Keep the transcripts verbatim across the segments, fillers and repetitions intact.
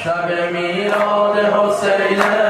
شب میلاد حسینه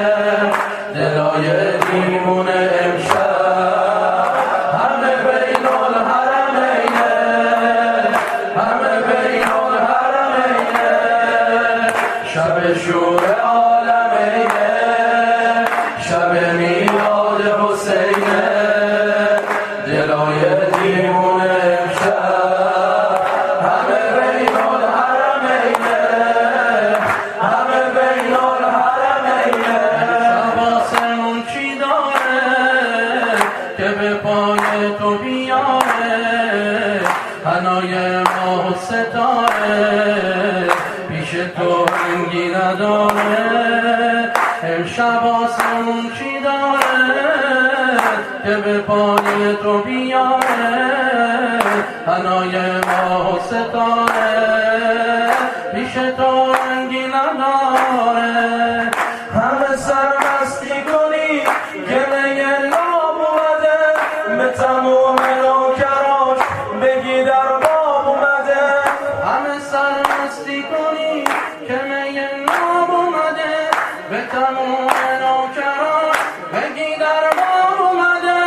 دلای دیوونه امشب همه بین الحرمینه همه بین الحرمینه شب شور عالمینه شب میلاد حسینه دلای دیوونه امشب همه بین الحرمینه همه بین الحرمینه شب آسمون چی داره که به پای تو بیاره حنای ماه و ستاره پیش تو رنگی نداره امشب آسمون چی داره که به پای تو بیاره حنای ماه و ستاره پیش تو رنگی نداره همه سرمستی کنی گله لاب اومده به تموم نوکراش بگی در باب اومده همه سرمستی کنی گله لاب اومده به تموم نوکراش بگی در باب اومده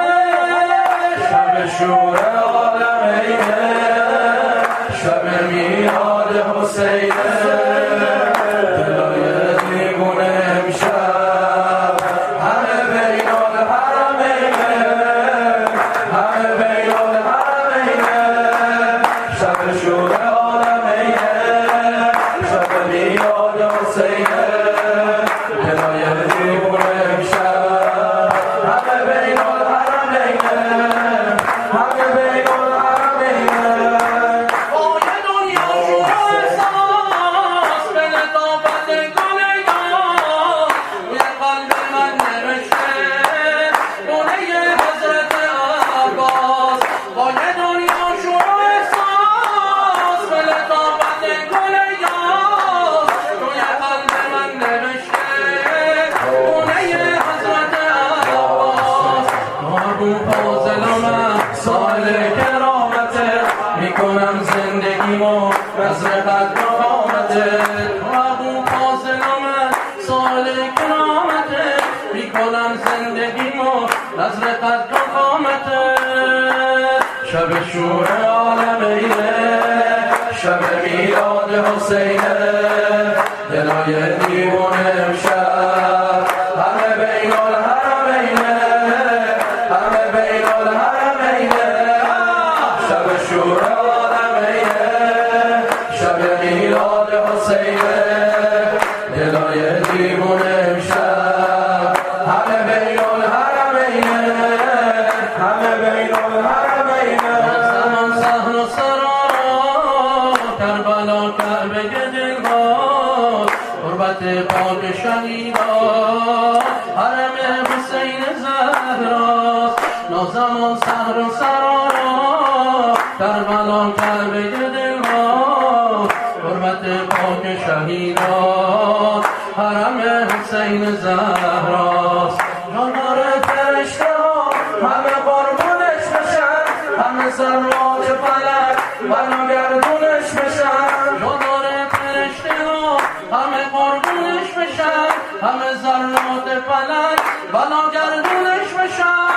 شب شور عالمینه شب میلاد حسینه دلای دیوونه امشب همه بین الحرمینه همه بین الحرمینه شب شور عالمینه شب میلاد حسینه دلای دیوونه امشب همه بین الحرمینه همه بین الحرمینه سائل کرامته میکنم زندگیمو نظر قدر و قامته ابو فاضلم سائل کرامته میکنم زندگیمو نظر قدر و قامته شب شور عالمینه شب میلاد حسینه دلای دیوونه امشب همه بین الحرمینه همه بین الحرمینه شب شور عالمینه شب میلاد حسینه دلای دیوونه امشب همه بین الحرمینه همه بین الحرمینه زمان صحن و سرا کربلا کعبه دلها قربت پاک شهیدا حرم حسین زهراست نازمان سهر و سرارا کربلا کعبه دلها حرمت پاک شهیدا حرم حسین زهراست جانار فرشته ها همه قربونش بشن همه ذرات فلک بنا گردونش بشن جانار فرشته ها همه قربونش بشن همه ذرات فلک بنا گردونش بشن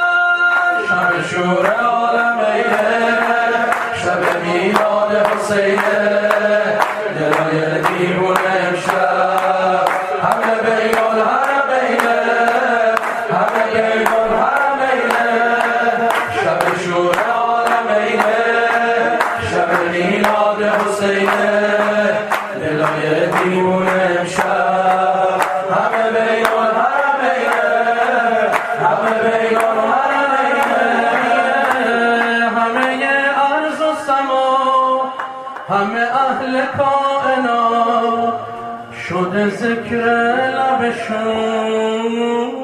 شب شور عالمینه شب میلاد حسینه دلای دیوونه امشب همه بین الحرمینه همه بین الحرمینه شب شور عالمینه شب میلاد حسینه دلای دیوونه امشب همه بین الحرمینه همه بین الحرمینه همه ارض و سما همه اهل کائنات شده ذکر لبشون